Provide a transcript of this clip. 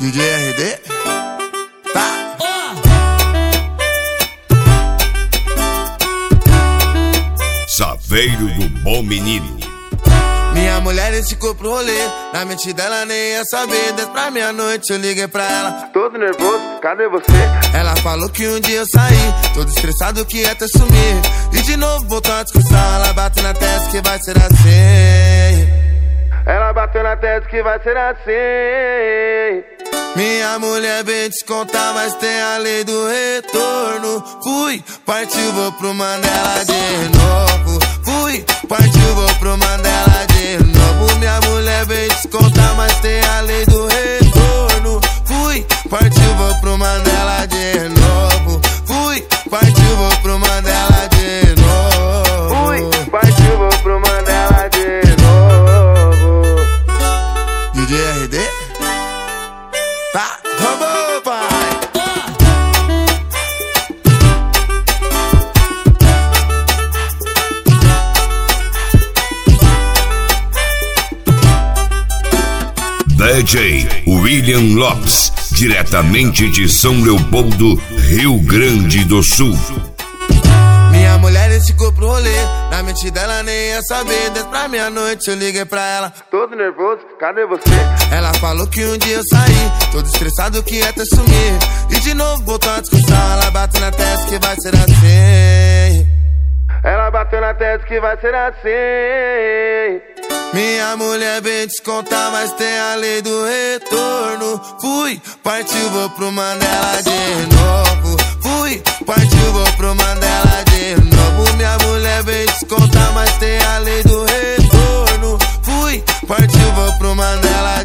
DJ RD? Tá. Saveiro do Bom Menino. Minha mulher esticou pro rolê, na mente dela nem ia saber. 10 pra meia-noite eu liguei pra ela, todo nervoso, cadê você? Ela falou que um dia eu saí, todo estressado que ia até sumir. E de novo voltou a discussão, ela bateu na testa que vai ser assim. Ela bateu na testa que vai ser assim. Minha mulher veio descontar, mas tem a lei do retorno. Fui, partiu, vou pro Mandela de novo. Fui, partiu, vou pro Mandela de novo. Minha mulher veio descontar, mas tem a lei do retorno. Fui, partiu, vou pro Mandela de novo. Fui, partiu, vou pro Mandela de novo. Fui, partiu, vou pro Mandela de novo. DJ RD? Tá, roubou, pai! DJ William Lopes, diretamente de São Leopoldo, Rio Grande do Sul. Minha mulher esticou pro rolê, na mente dela nem ia saber. 10 pra meia-noite eu liguei pra ela, todo nervoso, cadê você? Ela falou que um dia eu saí, todo estressado que ia até sumir. E de novo voltou a discussão, ela bateu na testa que vai ser assim. Ela bateu na testa que vai ser assim. Minha mulher veio descontar, mas tem a lei do retorno. Fui, partiu, vou pro Mandela de novo. Fui, partiu, vou pro Mandela de novo. Minha mulher veio descontar, mas tem a lei do retorno. Fui, partiu, vou pro Mandela